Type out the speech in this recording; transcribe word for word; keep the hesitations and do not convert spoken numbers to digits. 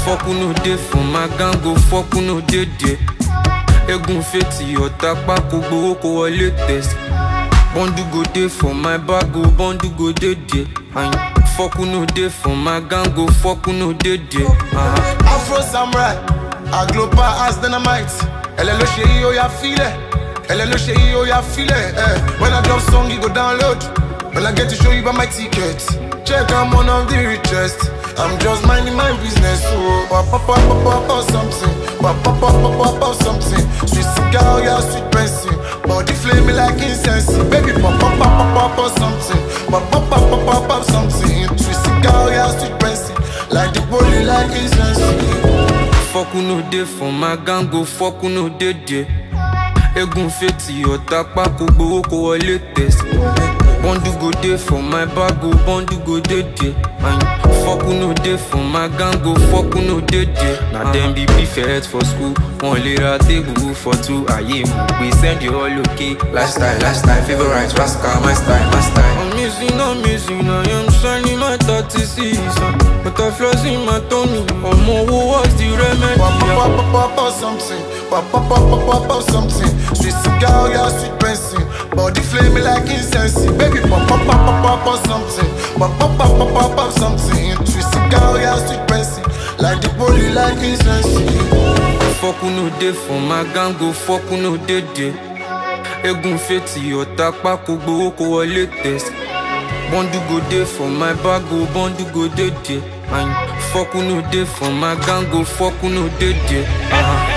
Fuck who no dey for my gang, go fuck who no dey there. Egun feti ọ̀tá pákó gbowó kó wọlé test. Bọ́ndù go dey for my bag, go bọ́ndù go dey there. Fuck who no dey for my gang, go fuck who no dey there. Uh-huh. Afro Samurai, Agloba as dynamite. Elle est le chéri, oh ya file. Elle est le chéri, oh ya file. Eh. When I drop song, you go download. When I get to show you by my ticket. Check, I'm one of the richest. I'm just minding my business. Oh, pop, pop, pop, pop, pop, pop, something. Pop, pop, pop, pop, pop, pop, something. Sweet cigar, yeah, sweet person. Body flame like incense. Baby, pop, pop, pop, pop, pop, pop, something. Pop, pop, pop, pop, pop, pop, something. Sweet cigar, yeah, sweet person. Like the body, like incense. Fuck who no dey for my gang, go fuck who no dey there. Egun feti ọ̀tá pákó gbowó kó wọlé test. Bọ́ndù go dey for my bag, go bọ́ndù go dey there. Fuck who no dey for my gang, go fuck who no dey there. Na dem be beefhead for school, wọ́n lè ra table for two. Ayé mú pé send you all okay. Lifestyle, lifestyle, favorite, rascal, my style, my style. I'm missing, I'm missing, I am shining my thirty-six. But I flaws in my tummy, I'm over what's the remedy? Pop, pop, pop, pop, pop, pop, something. Pop, pop, pop, pop, pop, pop, something. Sweet cigar, yeah, sweet person. Body flame like incense. Baby, pop, pop, pop, pop, pop, pop, something. Pop, pop, pop, pop, pop, pop, something. Sweet cigar, yeah, sweet person. Like the body, like incense. Fuck who no dey for my gang, go fuck who no dey there. Egun feti ọ̀tá pákó gbowó kó wọlé test. Bọ́ndù go dey for my bag, go bọ́ndù go dey there. Fuck who no dey for my gang, go fuck who no dey there. Uh-huh.